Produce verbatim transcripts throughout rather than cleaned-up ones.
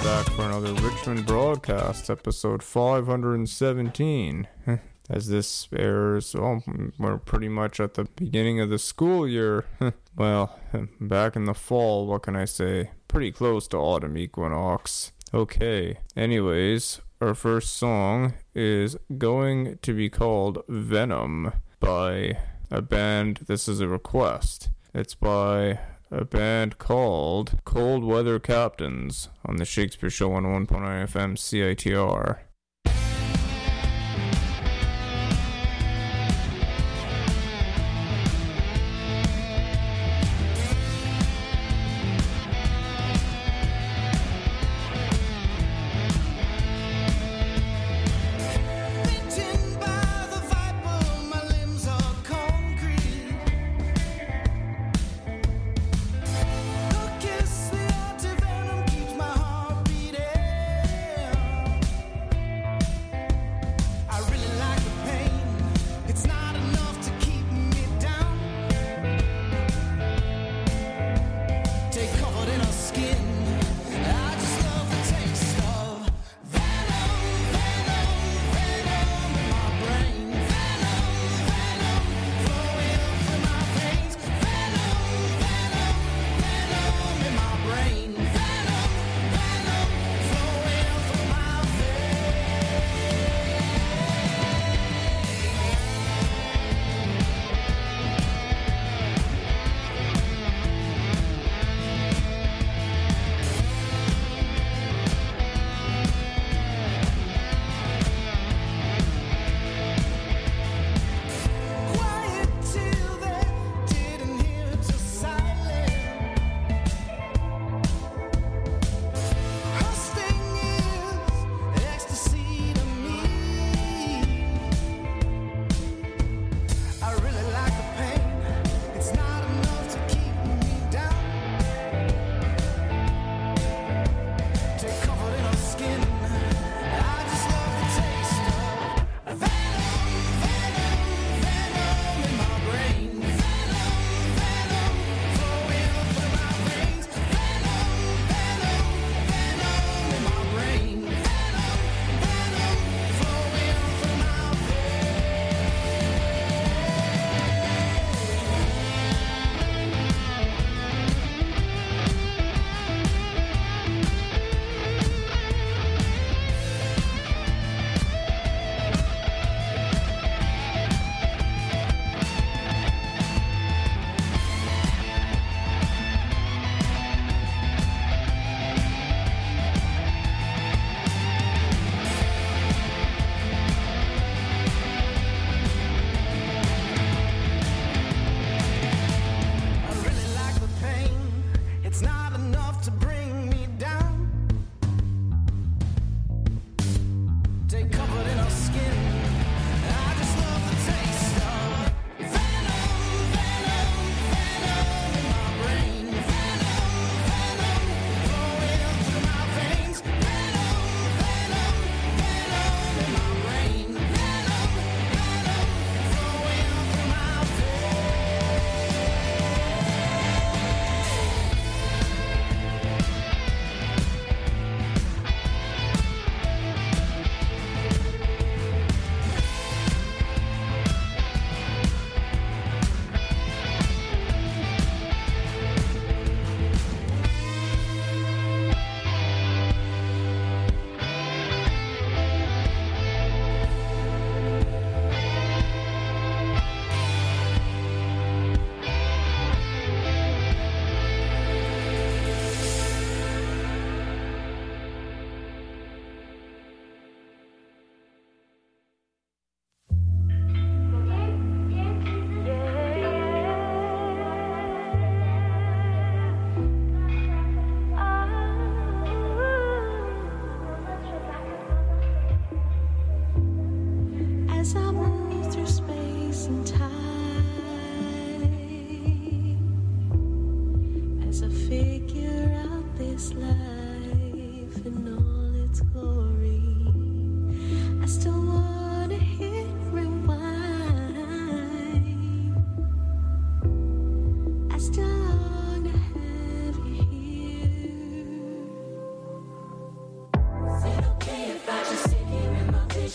back for another Richmond Broadcast, episode five hundred seventeen. As this airs, well, we're pretty much at the beginning of the school year. Well, back in the fall, what can I say? Pretty close to autumn equinox. Okay, anyways, our first song is going to be called Venom by a band. This is a request. It's by a band called Cold Weather Captains on the Shakespeare Show on one point nine F M C I T R.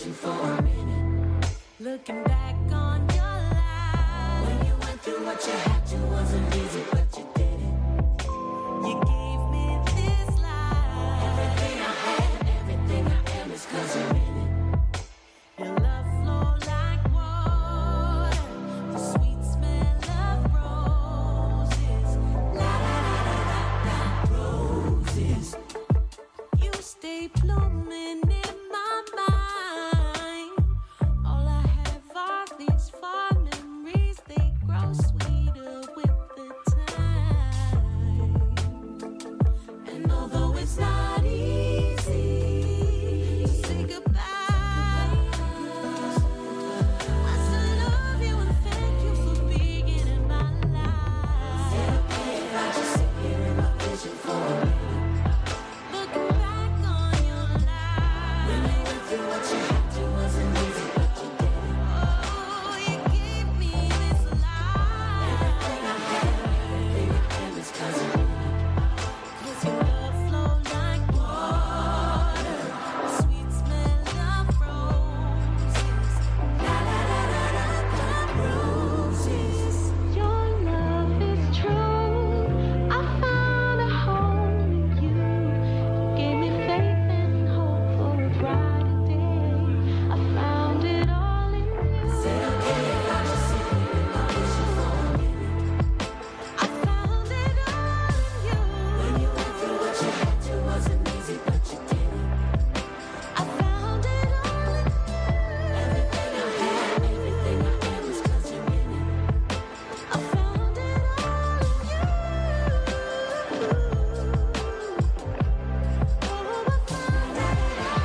vision for a minute. Looking back on your life, when you went through what you had to, wasn't easy, but you did it. You gave me this life. Everything I had and everything I am is 'cause you're in it. Your love flowed like water, the sweet smell of roses. La la la la la la, roses. You stay blooming in my mind. All I have are these fond memories. They grow sweeter with the time. And although it's not easy to say goodbye, I still love you and thank you for being in my life. Is it okay if I just sit here in my vision for a minute? Looking back on your life, when you went through what you had to, wasn't easy, but you did it. Oh, you gave me this life. Everything I had, everything I am is 'cause you're in it. 'Cause your love flowed like water, the sweet smell of roses. La la la la la la, roses. Your love is true. I found a home in you. You gave me faith and hope for a brighter day. I found it all in you. Is it okay if I just sit here in my vision for a minute? I found it all in you. When you went through what you had to, wasn't easy, but you did it. I found it all in you. Everything I had and everything I am is 'cause you're in it. I found it all in you. Oh, I found it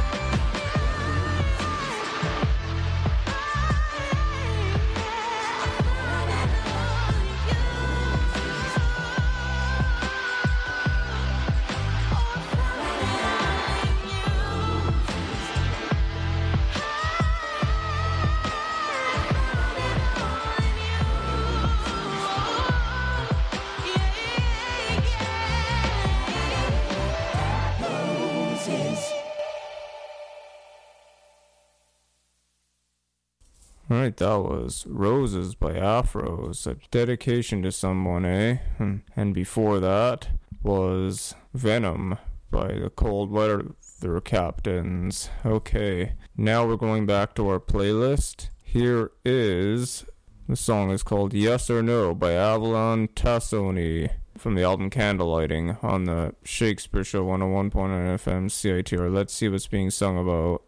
Alright, that was Roses by Afros, a dedication to someone, eh? Hmm. And before that was Venom by the Cold Weather Captains. Okay, now we're going back to our playlist. Here is, the song is called Yes or No by Avalon Tassoni from the album Candlelighting on the Shakespeare Show one oh one point nine F M C I T R. Let's see what's being sung about.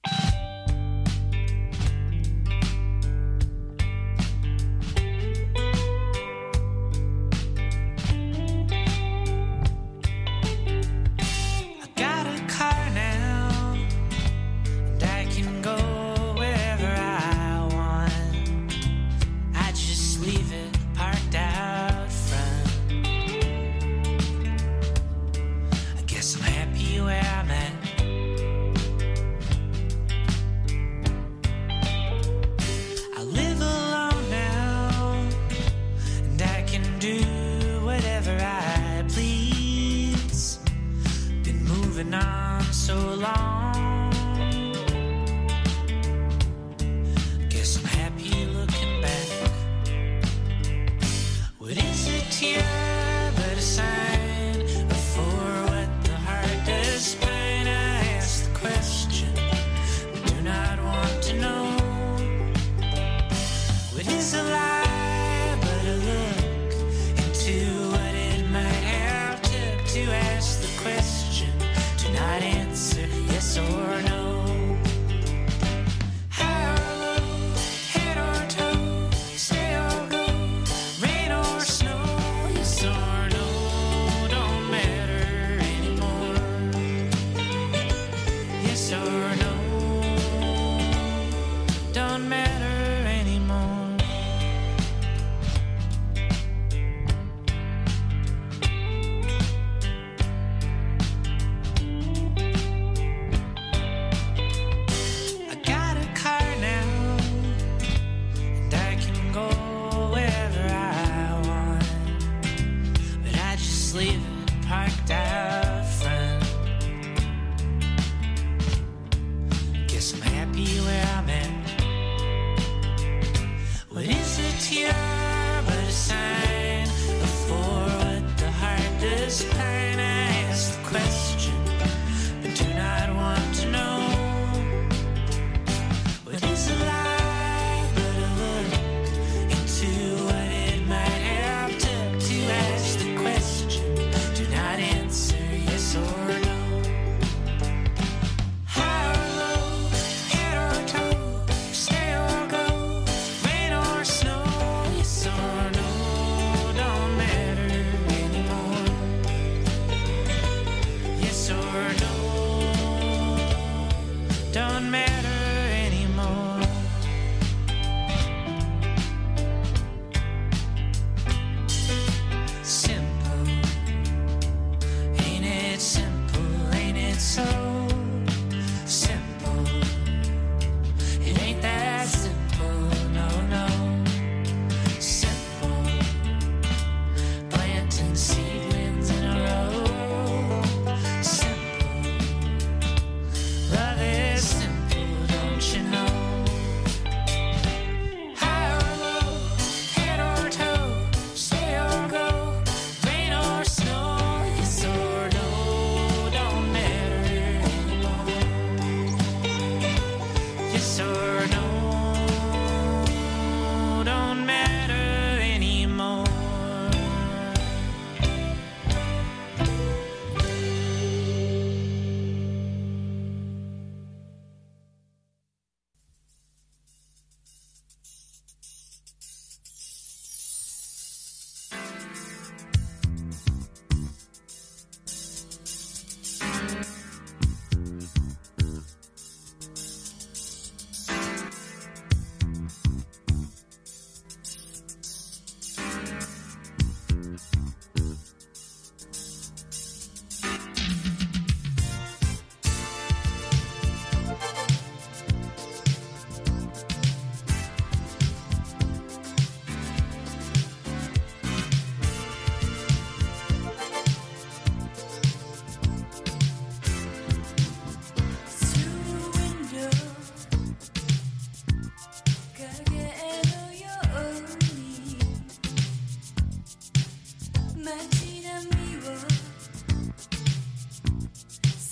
I got a car now, and I can go wherever I want. I just leave it parked out front. I guess I'm happy where I'm at. I live alone now, and I can do whatever I please. Been moving on so long. Guess I'm happy looking back. What is it here but a sign for what the heart does find? I ask the question, but do not want to know. What is a lie but a look into what it might have took to ask the question, do not answer yes or no. High or low, head or toe, stay or go, rain or snow, yes or no, don't matter anymore. Yes or no, don't matter anymore.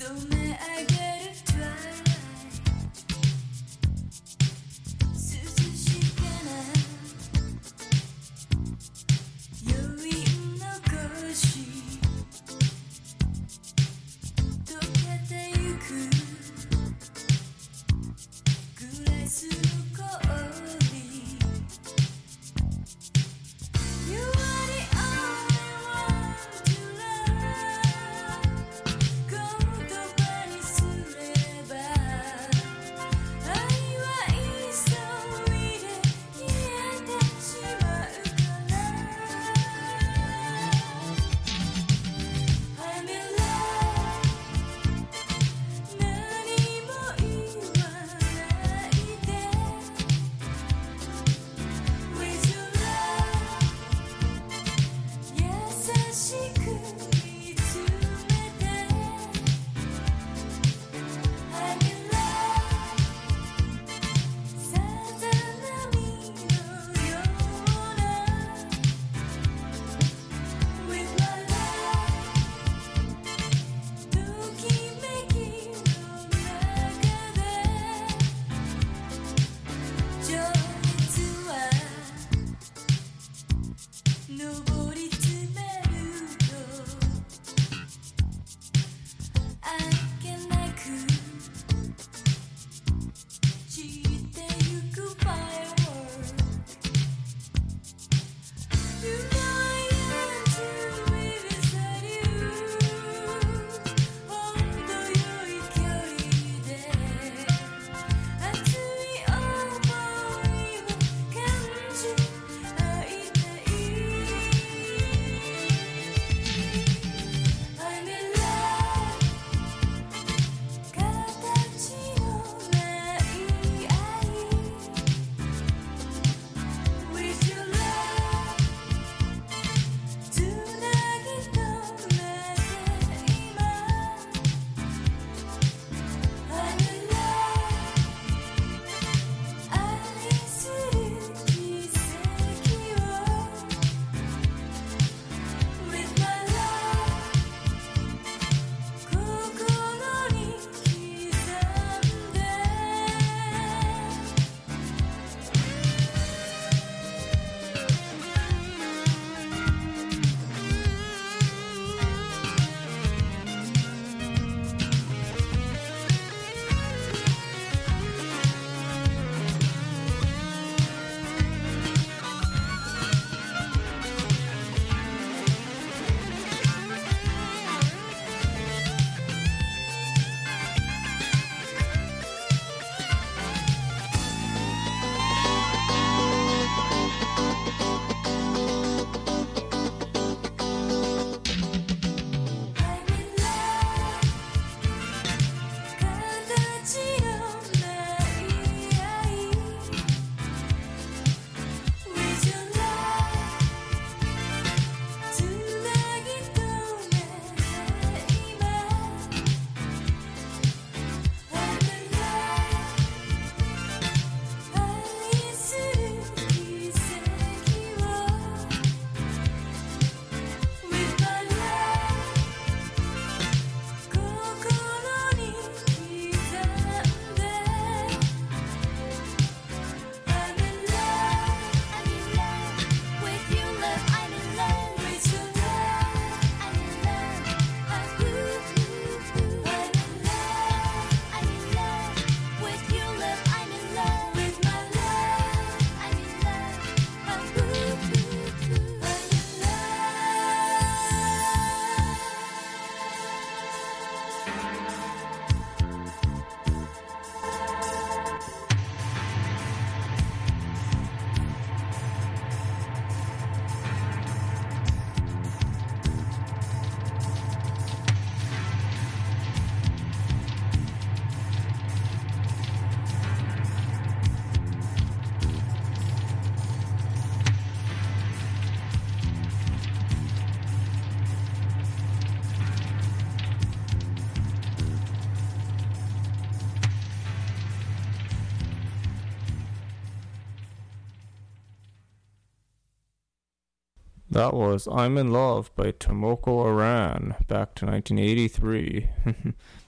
That was I'm in Love by Tomoko Aran, back to nineteen eighty-three.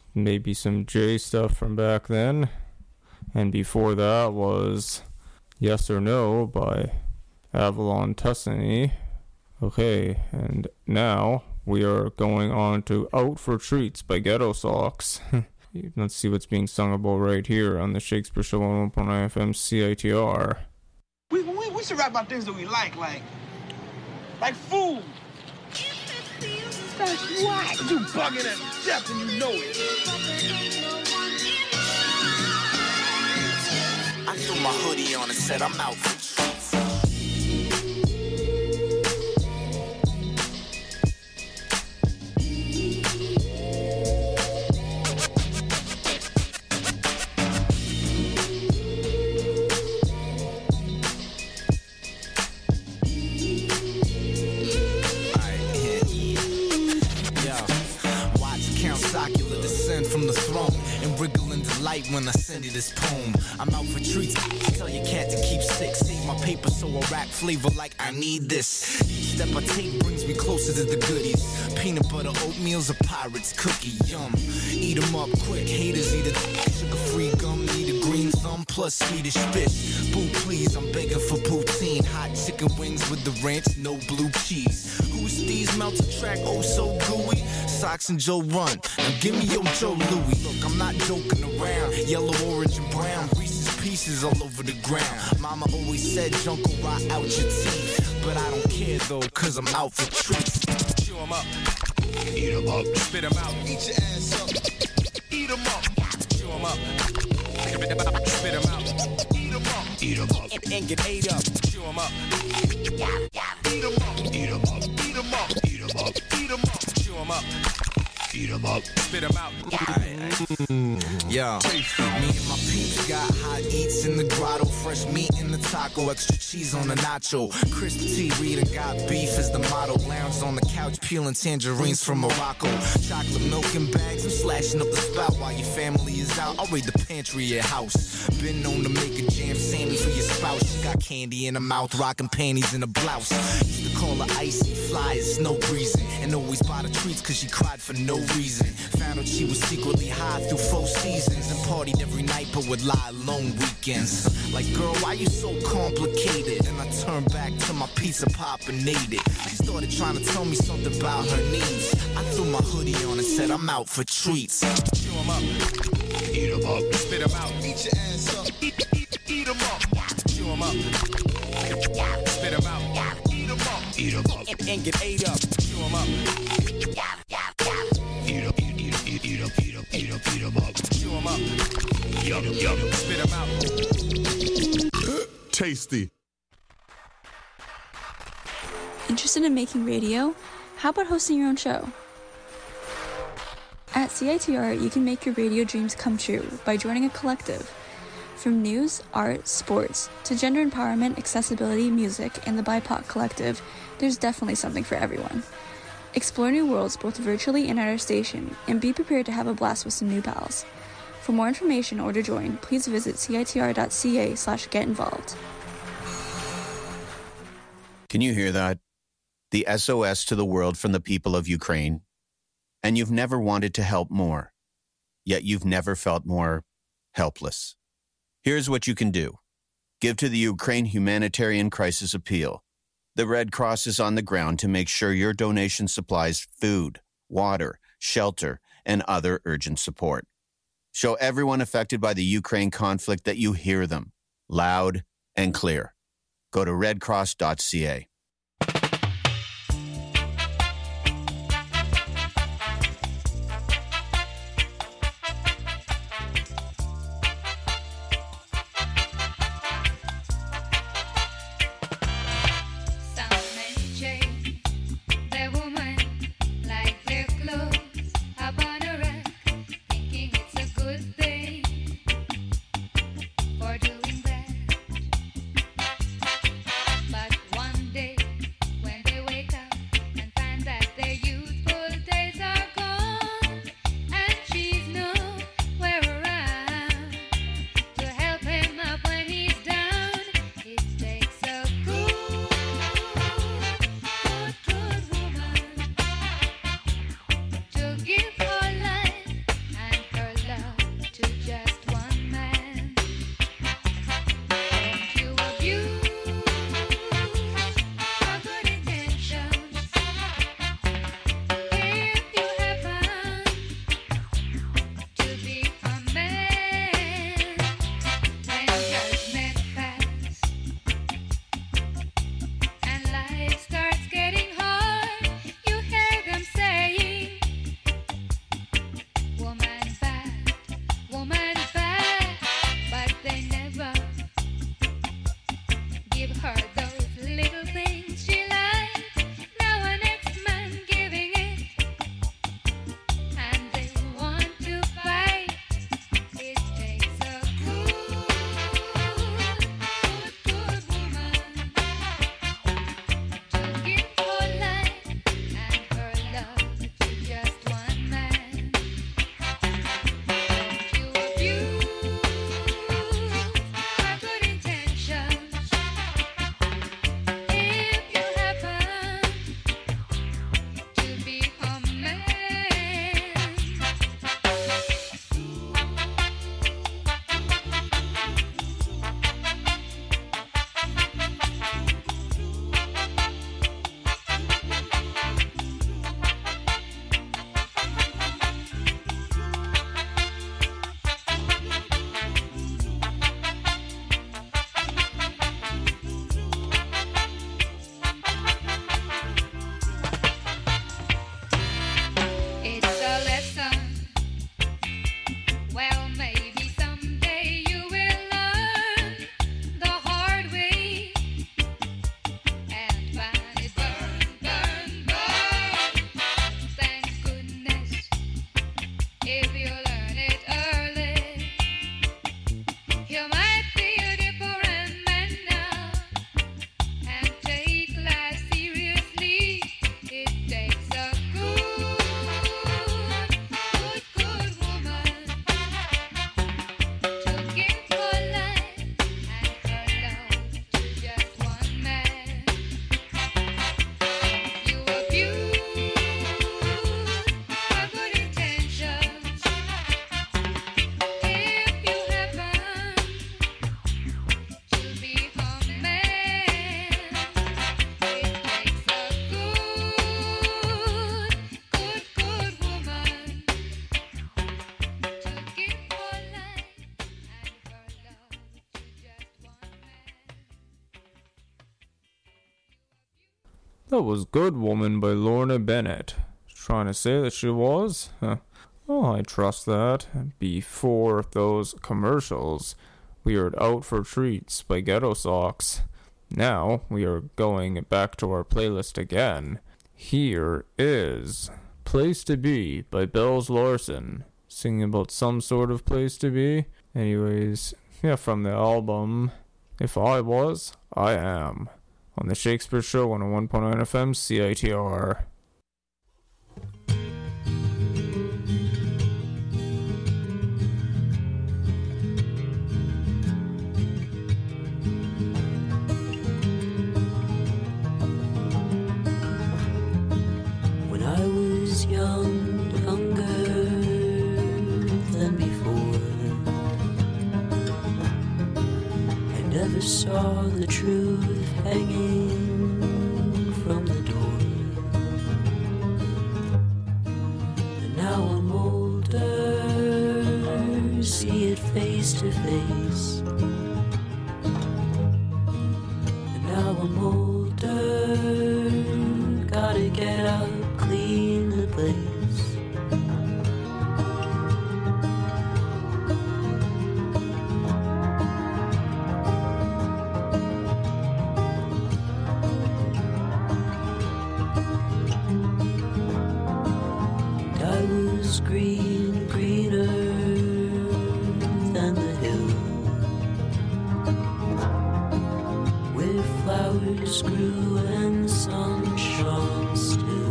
maybe some J stuff from back then. And before that was Yes or No by Avalon Tuscany. Okay, and now we are going on to Out for Treats by Ghetto Socks. Let's see what's being sung about right here on the Shakespeare Show on one point nine F M C I T R. We, we, we should rap about things that we like, like, like food. That's why you bugging at death and you know it. I threw my hoodie on and said I'm out for treats. From the throne and wriggle in delight when I send you this poem. I'm out for treats. Tell your cat to keep sick. Save my paper so I rack flavor like I need this. Each step I take brings me closer to the goodies. Peanut butter oatmeal's a pirate's cookie. Yum. Eat 'em up quick. Haters eat it. Sugar-free gum. Need a green thumb plus Swedish fish. Boo, please. I'm begging for poutine. Hot chicken wings with the ranch. No blue cheese. Who's these melts a track? Oh, so gooey. Socks and Joe Run. Now give me your Joe Louis. Look, I'm not joking around. Yellow, orange, and brown. Reese's Pieces all over the ground. Mama always said junk will rot out your teeth. But I don't care though, cause I'm out for treats. Chew 'em up. Eat 'em up. Spit 'em out. Eat your ass up. Eat 'em up. Chew 'em up. Spit 'em out. Eat 'em up. Eat 'em up. And get ate up. Chew 'em up. Eat 'em up. Eat 'em up. Eat 'em up. Eat 'em up. Eat 'em up. Chew 'em up. Eat 'em up. Spit 'em out. Yo, me and my peeps got hot eats in the grotto. Fresh meat in the taco. Extra cheese on the nacho. Crisp tea, Rita got beef as the motto. Lounged on the couch peeling tangerines from Morocco. Chocolate milk in bags. I'm slashing up the spout while your family is out. I'll raid the pantry at your house. Been known to make a jam Sammy for your spouse. She got candy in her mouth, rocking panties in a blouse. Used to call her icy, fly as snow breezing. And always buy the treats cause she cried for no reason. Found out she was secretly high through four seasons. And partied every night but would lie alone weekends. Like, girl, why you so complicated? And I turned back to my pizza pop and ate it. She started trying to tell me something about her needs. I threw my hoodie on and said I'm out for treats. Chew 'em up. Eat 'em up. Spit 'em out. Eat your ass up. Eat, eat, eat 'em up. Chew 'em up. Spit 'em out. Eat 'em up. Eat 'em up. And, and get ate up. Chew 'em up. Eat 'em, eat, eat, eat, eat 'em, eat 'em, eat 'em, eat 'em up. Chew 'em up. Yum, yum. Spit 'em out. Tasty. Interested in making radio? How about hosting your own show? At C I T R, you can make your radio dreams come true by joining a collective. From news, art, sports, to gender empowerment, accessibility, music, and the B I P O C Collective, there's definitely something for everyone. Explore new worlds both virtually and at our station, and be prepared to have a blast with some new pals. For more information or to join, please visit citr.ca slash get involved. Can you hear that? The S O S to the world from the people of Ukraine. And you've never wanted to help more, yet you've never felt more helpless. Here's what you can do. Give to the Ukraine Humanitarian Crisis Appeal. The Red Cross is on the ground to make sure your donation supplies food, water, shelter, and other urgent support. Show everyone affected by the Ukraine conflict that you hear them, loud and clear. Go to red cross dot c a. One day That was Good Woman by Lorna Bennett. Trying to say that she was? Huh. Oh, I trust that. Before those commercials, we heard Out for Treats by Ghetto Socks. Now, we are going back to our playlist again. Here is Place to Be by Bells Larson, singing about some sort of place to be. Anyways, yeah, from the album If I Was, I Am, on the Shakespeare Show on one point nine F M C I T R. When I was young, younger than before, I never saw the truth hanging from the door. And now I'm older, see it face to face. And now I'm older, gotta get up, clean the place. And I was green, greener than the hill, where flowers grew and the sun shone still.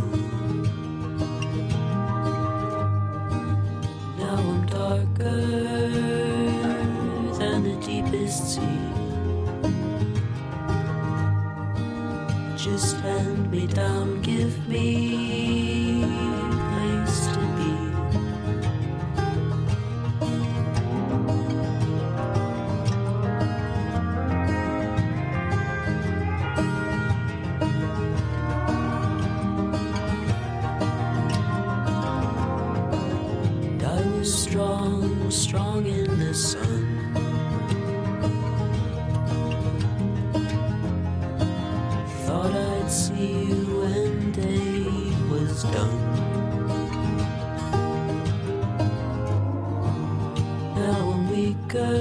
Now I'm darker than the deepest sea. Just hand me down, give me a place to be. And I was strong, strong in the sun. Thought I'd see you when day was done. Now I'm weaker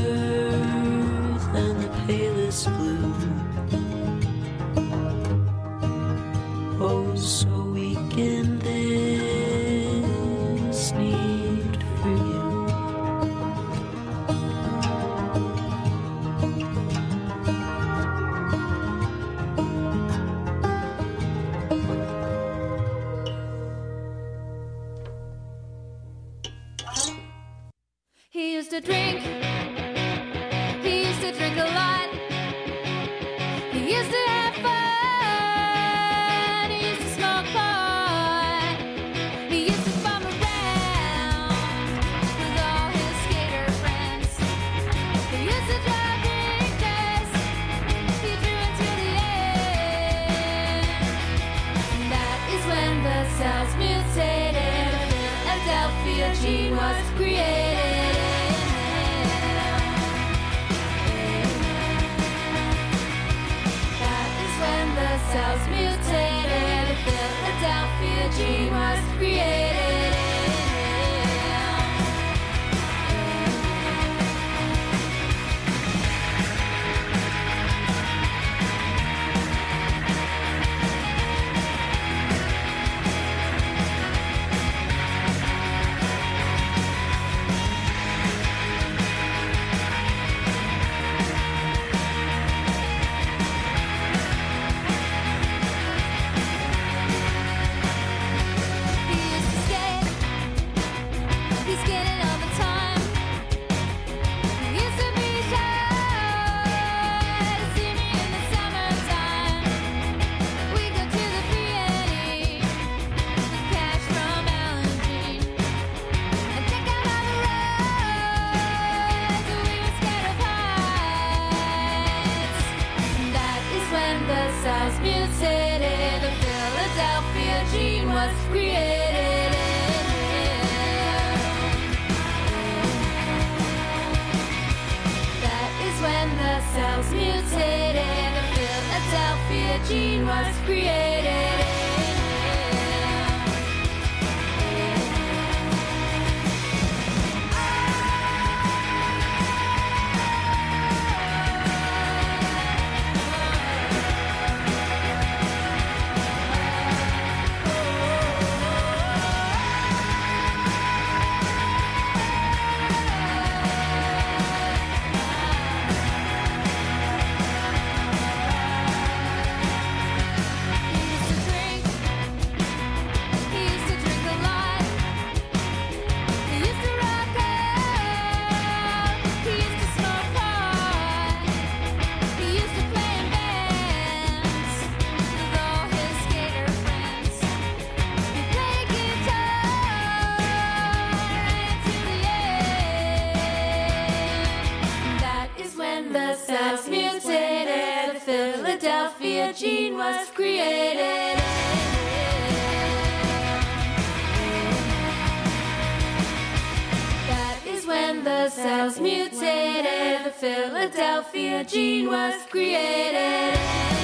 than the palest blue. Oh, so weak in this need for you. He used to drink. He used to drink a lot. He used to have fun. He used to smoke pot. He used to bum around with all his skater friends. He used to drive reckless. He drew into the end. And that is when the cells mutated. Philadelphia gene was created. That is when the cells mutated. The Philadelphia gene was created. gene was created. Gene was created. That is when the cells mutated. The Philadelphia gene was created.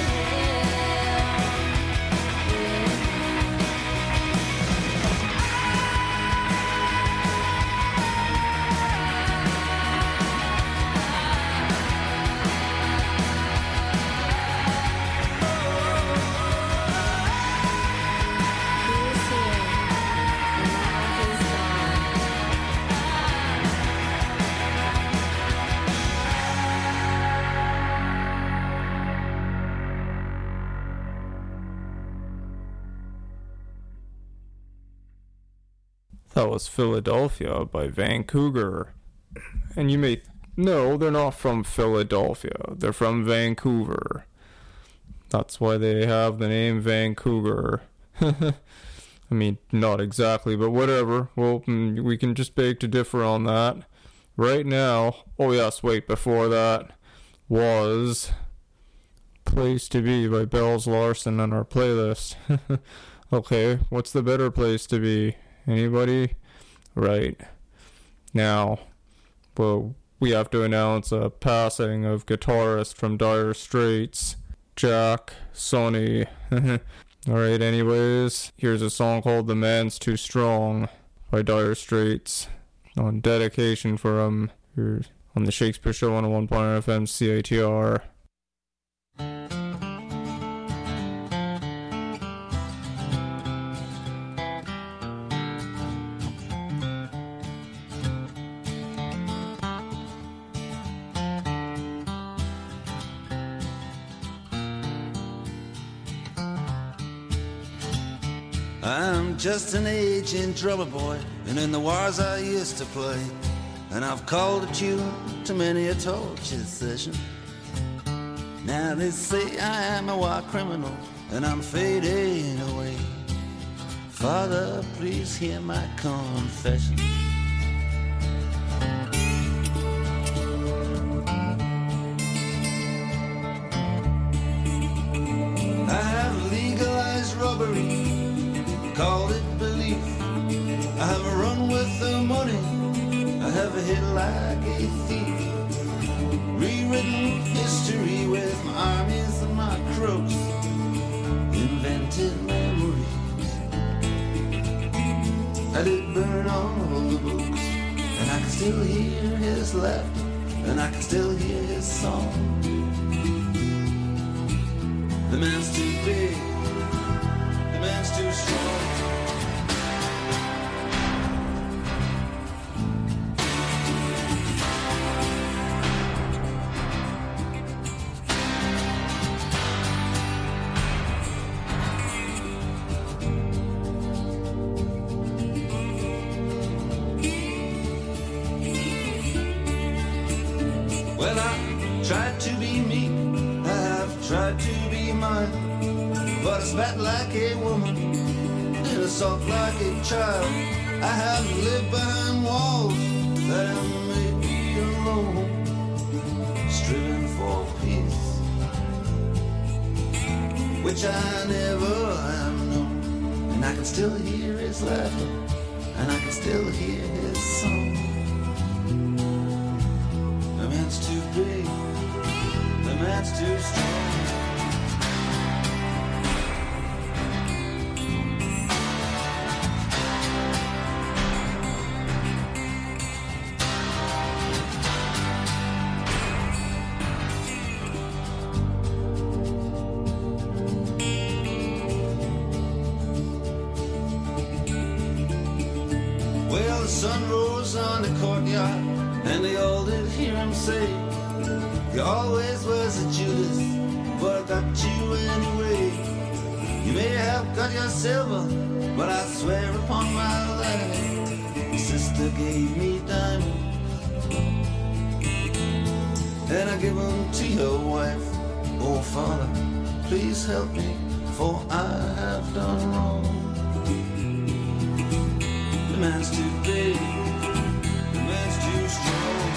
That was Philadelphia by Vancouver. And you may... No, they're not from Philadelphia. They're from Vancouver. That's why they have the name Vancouver. I mean, not exactly, but whatever. Well, we can just beg to differ on that. Right now... Oh yes, wait, before that was... Place to Be by Bells Larson on our playlist. Okay, what's the better place to be? Anybody? Right. Now, well, we have to announce a passing of guitarist from Dire Straits, Jack Sonny. Alright, anyways, here's a song called The Man's Too Strong by Dire Straits on dedication for him here on the Shakespeare Show on one point nine F M C A T R. I'm just an aging drummer boy, and in the wars I used to play, and I've called a tune to many a torture session. Now they say I am a war criminal, and I'm fading away. Father, please hear my confession. I have legalized robbery, called it belief. I have run with the money, I have hit like a thief. Rewritten history with my armies and my crooks, invented memories. I did burn all the books, and I can still hear his laughter, and I can still hear his song. The man's too big, the man's too strong. Well, I tried to be meek, I have tried to be mine, but I spat like a woman, and I sulked like a child. I have lived behind walls that have made me alone, striven for peace, which I never have known. And I can still hear his laughter, and I can still hear his song. The man's too big, the man's too strong. sun rose on the courtyard, and they all did hear him say, "You always was a Judas, but I got you anyway. You may have got your silver, but I swear upon my life, your sister gave me diamonds, and I give them to your wife. Oh, Father, please help me, for I have done wrong. The man's too big, the man's too strong."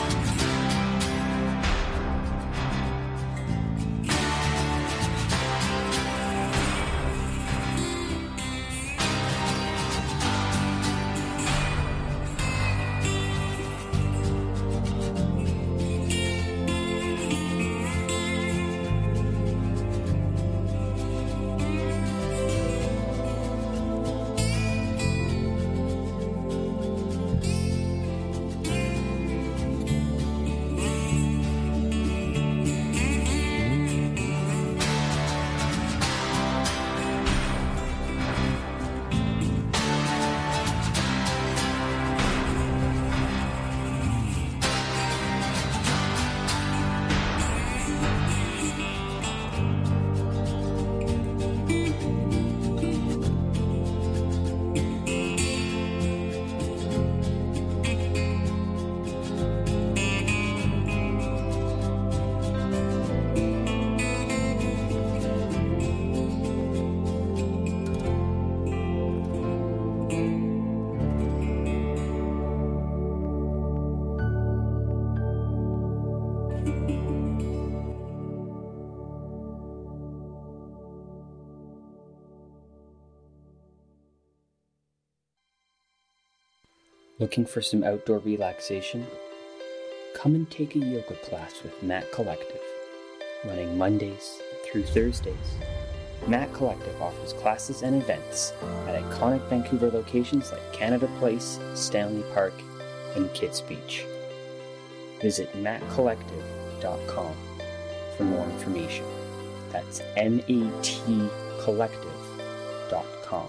Looking for some outdoor relaxation? Come and take a yoga class with Mat Collective, running Mondays through Thursdays. Mat Collective offers classes and events at iconic Vancouver locations like Canada Place, Stanley Park, and Kits Beach. Visit mat collective dot com for more information. That's M A T collective dot com.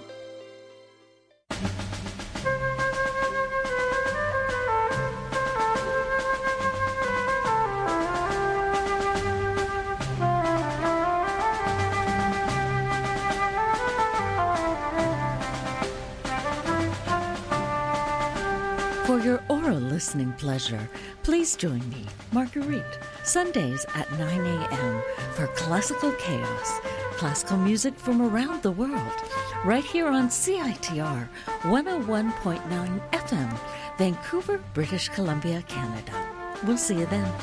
For your oral listening pleasure, please join me, Marguerite, Sundays at nine a.m. for Classical Chaos, classical music from around the world, right here on C I T R one oh one point nine F M, Vancouver, British Columbia, Canada. We'll see you then.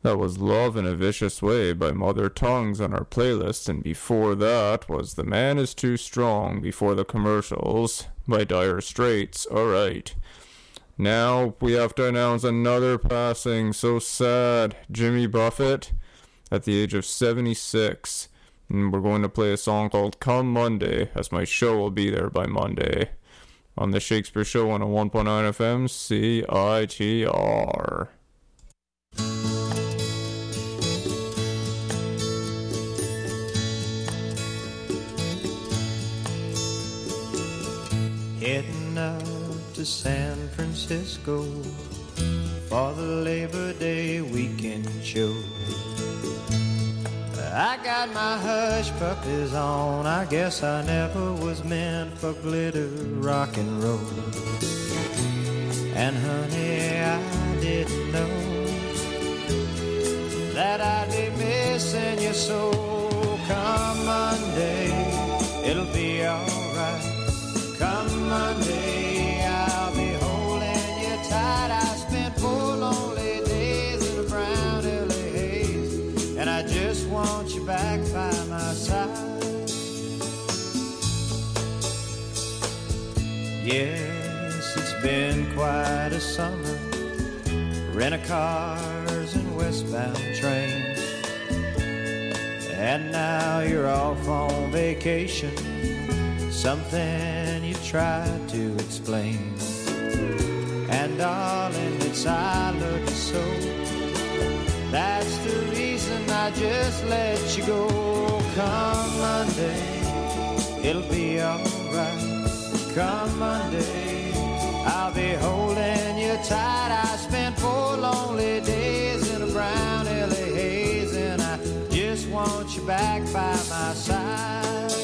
That was Love in a Vicious Way by Mother Tongues on our playlist, and before that was The Man Is Too Strong before the commercials by Dire Straits. Alright. Now we have to announce another passing. So sad. Jimmy Buffett at the age of seventy-six. And we're going to play a song called Come Monday, as my show will be there by Monday. On the Shakespeare Show on a one point nine F M, C I T R. Heading up to San Francisco for the Labor Day weekend show. I got my hush puppies on. I guess I never was meant for glitter rock and roll. And honey, I didn't know that I'd be missing you so. Come Monday, it'll be alright. Come Monday, I'll be holding you tight. I spent four lonely days in a brown L A haze, and I just want you back by my side. Yes, it's been quite a summer, rent-a-cars and westbound trains, and now you're off on vacation. Something you tried to explain. And darling, it's I love you so. That's the reason I just let you go. Come Monday, it'll be alright. Come Monday, I'll be holding you tight. I spent four lonely days in a brown L A haze, and I just want you back by my side.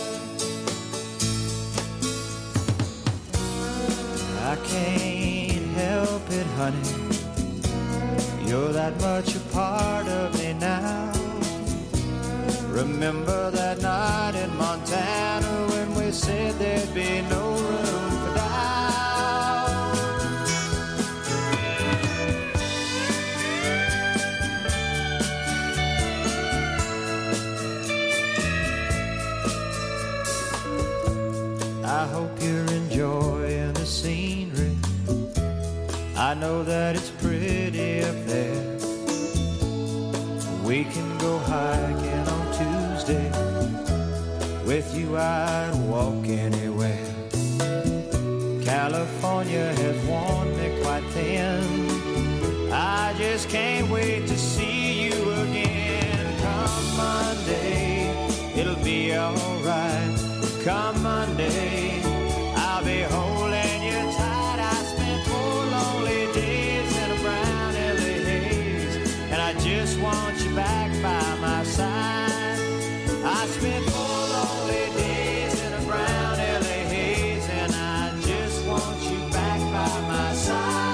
I can't help it, honey. You're that much a part of me now. Remember that night in Montana when we said there'd be no room for doubt. I hope you're enjoying the scenery. I know that it's pretty up there. We can go hiking on Tuesday. With you I'd walk anywhere. California has worn me quite thin. I just can't wait to see you again. Come Monday, it'll be alright. Come Monday, I'll be holding you tight. I spent four lonely days in a brown L A haze, and I just want you back by my side. I spent four lonely days in a brown L A haze, and I just want you back by my side.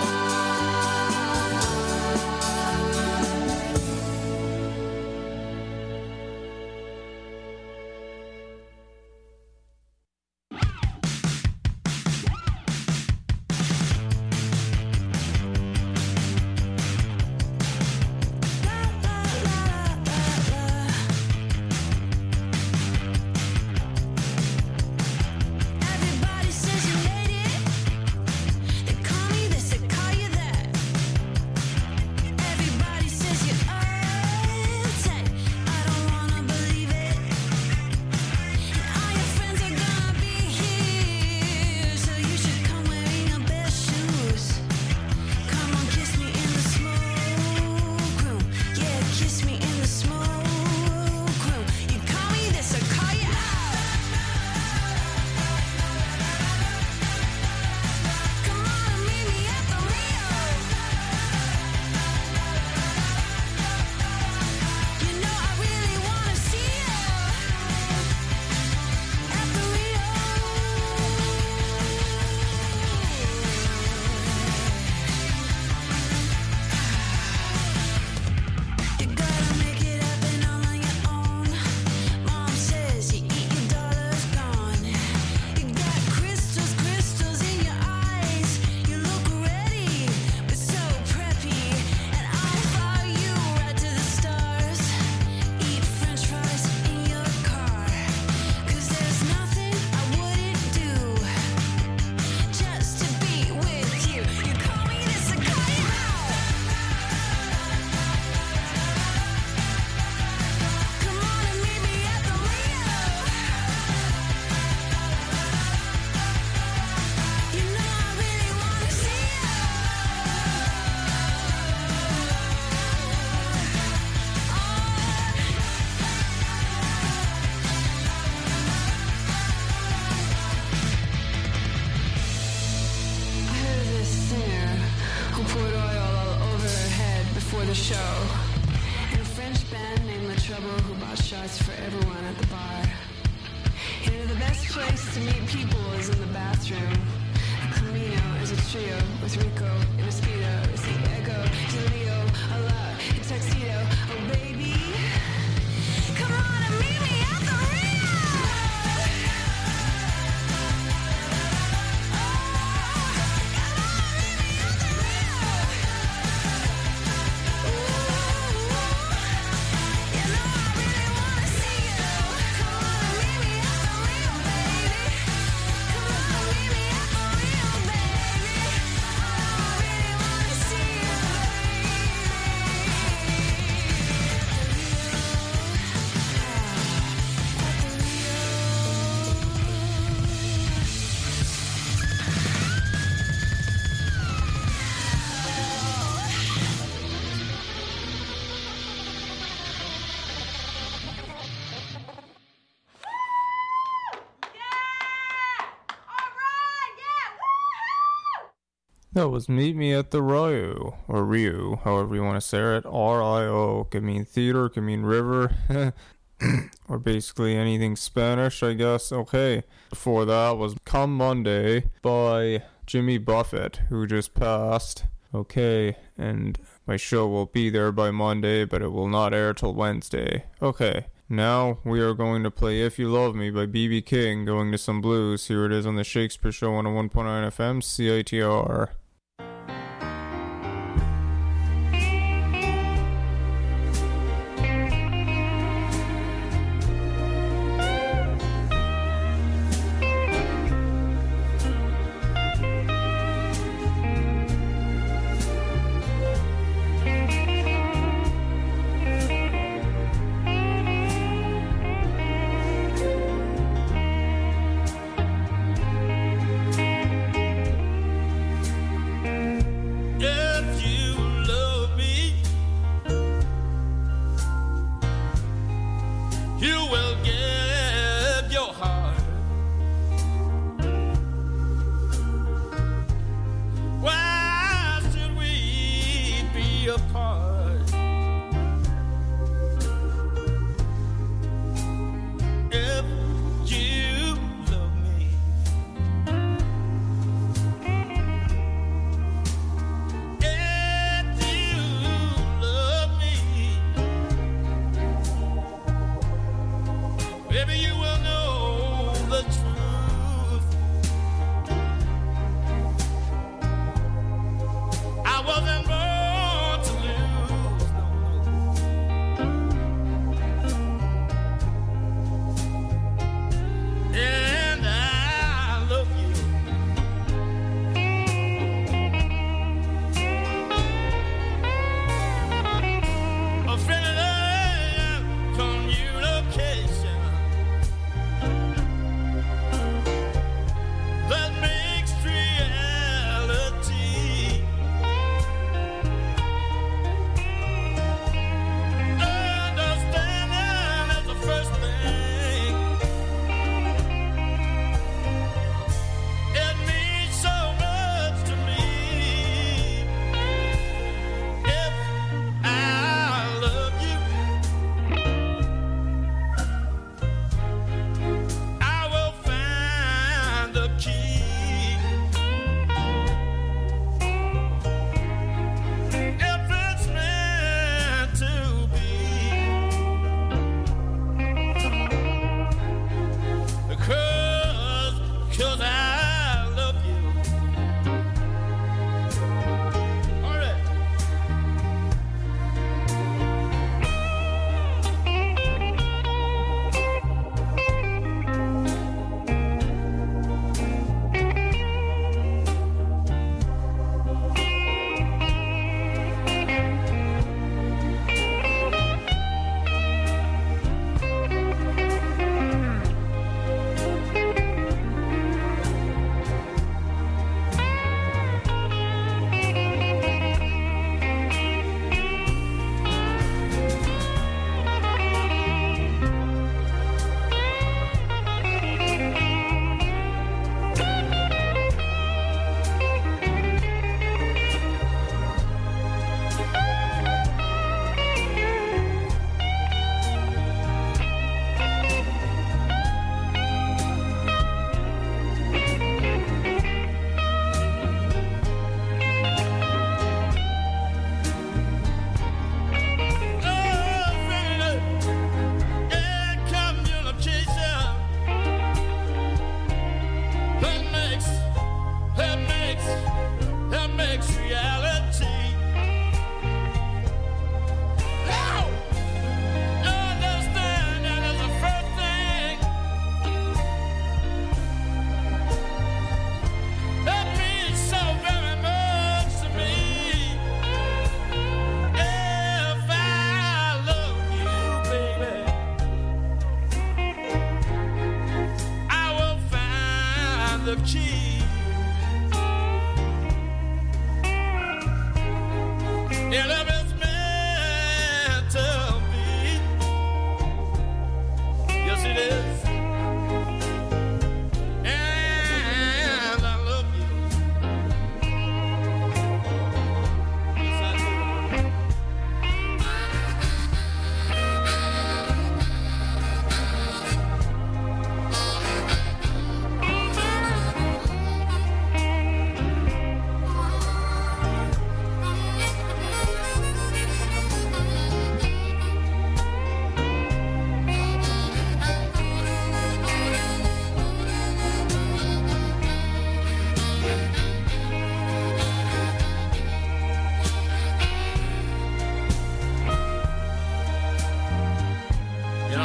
before the show. And a French band named La Trouble who bought shots for everyone at the bar. You know, the best place to meet people is in the bathroom. Camino is a trio with Rico and Mosquito. It's the Echo, Delio, a lot, a tuxedo. Oh, baby, come on and meet me at the Rio. That was Meet Me at the Rio, or Rio, however you want to say it. R I O, could mean theater, could mean river, or basically anything Spanish, I guess. Okay, before that was Come Monday by Jimmy Buffett, who just passed. Okay, and my show will be there by Monday, but it will not air till Wednesday. Okay, now we are going to play If You Love Me by B B King, going to some blues. Here it is on the Shakespeare Show on one point nine F M, C I T R.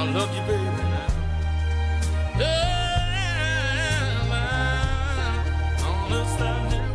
I'll love you, baby, now. Yeah, I understand you.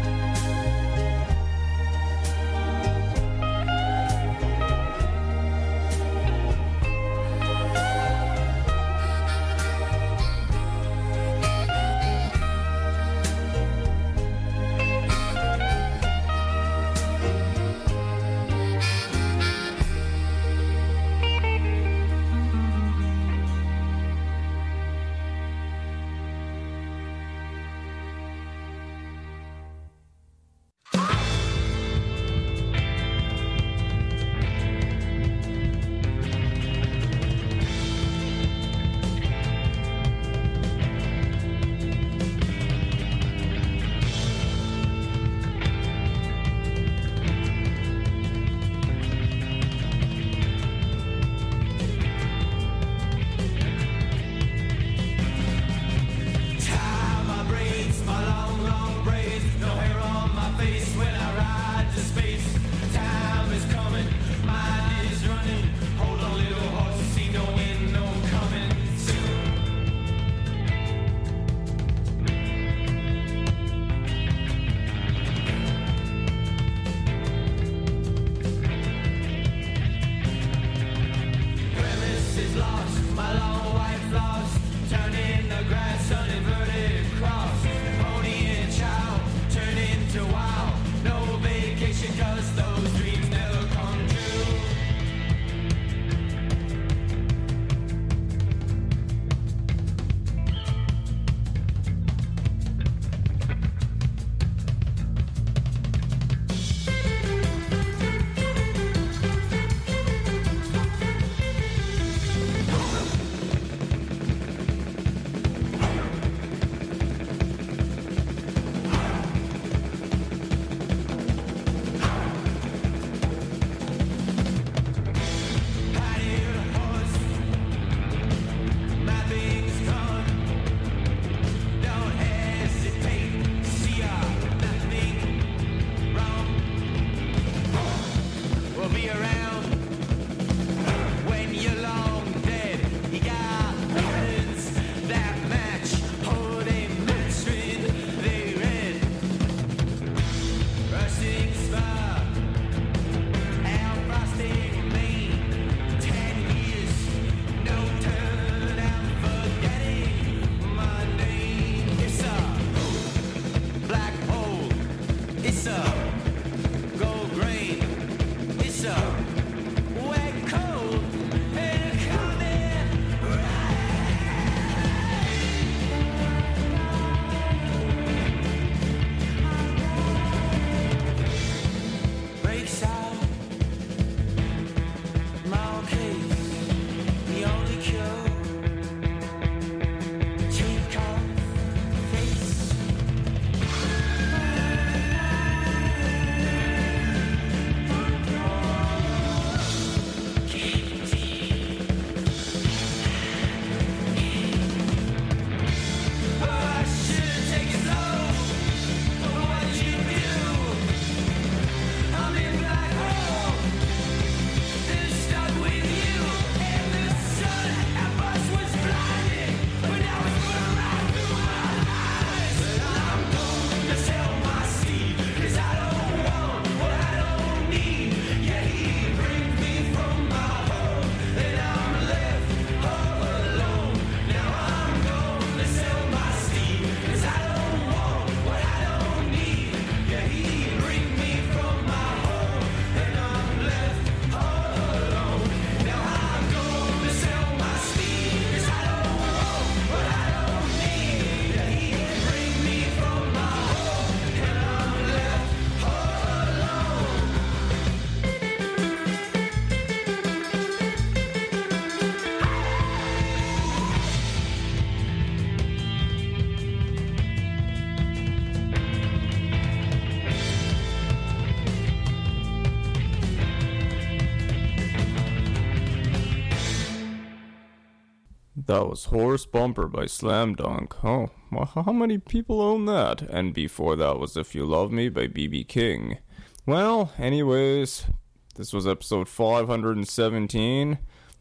That was Horse Bumper by Slam Dunk. Oh, well, how many people own that? And before that was If You Love Me by B B King. Well, anyways, this was episode five hundred seventeen.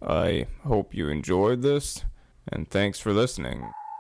I hope you enjoyed this, and thanks for listening.